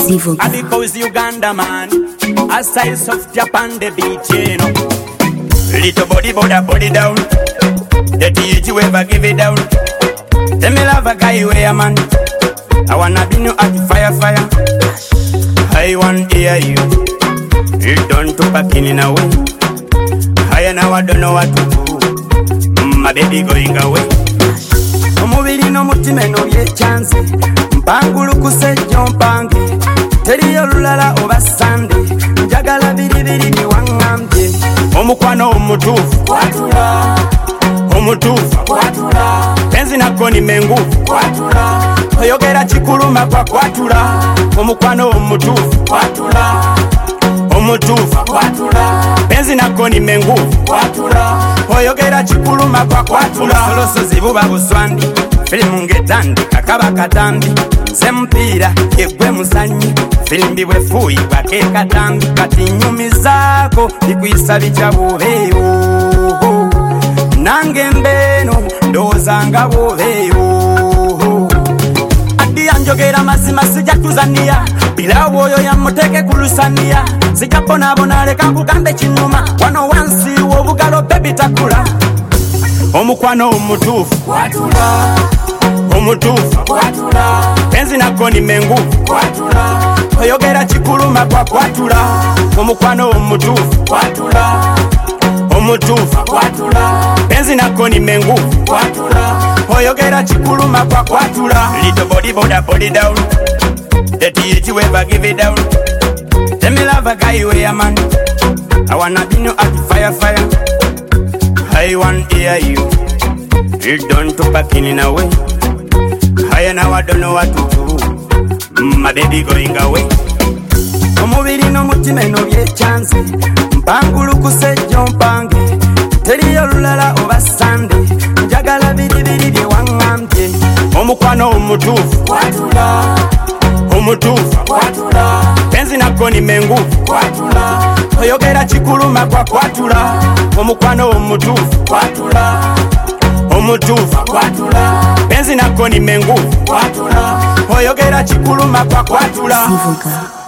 And because Uganda man, a size of Japan the beach, you know. Little body, body down. The teach you ever give it down. Tell me love a guy where man. I wanna be no at fire. I want to hear you. You don't to pack in a way. I now I don't know what to do. My baby going away. Omubiri no mutima no ye chance. Mpangulu kusejo mpange. Teri olulala oba sande. Njagala biribiri biwangambye. Omukwano omutuufu kwatula. Omutuufu kwatula. Penzi nako ni mengu kwatula. Oyogera chikuluma kwa kwatula. Omukwano omutuufu kwatula. Omutuufu kwatula. Penzi nako ni mengu kwatula. Oyogera chikuluma kwa kwatula. Soloso zibuba buswandi. Filimu ngetandi kakaba katambi. Nze mpira yegwe musanyi. Filimbi bwefuyi bwake katambi. Kati nyumi zako ikwisa bicha bubeyo. Nange mbeno ndozanga bubeyo. Adi anjogera mazima sija tuzania. Bila woyo ya muteke kulusania. Sija bona leka kukambe chinuma. Wano wansi wobugalo baby takula. Omukwano omutuufu kwatula. Omutuufu kwatula. Penzi nako ni mengu kwatula. Oyogera chikuluma kwa kwatula. Omukwano omutuufu kwatula. Omutuufu kwatula. Penzi nako ni mengu kwatula. Oyogera chikuluma kwa kwatula. Little body down. The teach you ever give it down. Tell me love a guy where man. I wanna be no at fire. I want to hear you. You don't to pack in a way. I now I don't know what to do. My baby going away. Omubiri no mutima no ye chance. Mpangulu kusejo mpange. Teri olulala oba sande. Njagala biribiri biwangambye. Omukwano omutuufu kwatula. Omutuufu kwatula. Penzi nako ni mengu kwatula. Oyogera chikuluma kwa kwatula. Omukwano omutuufu kwatula. Omutuufu kwatula. Penzi nako ni mengu kwatula. Oyogera chikuluma kwa kwatula.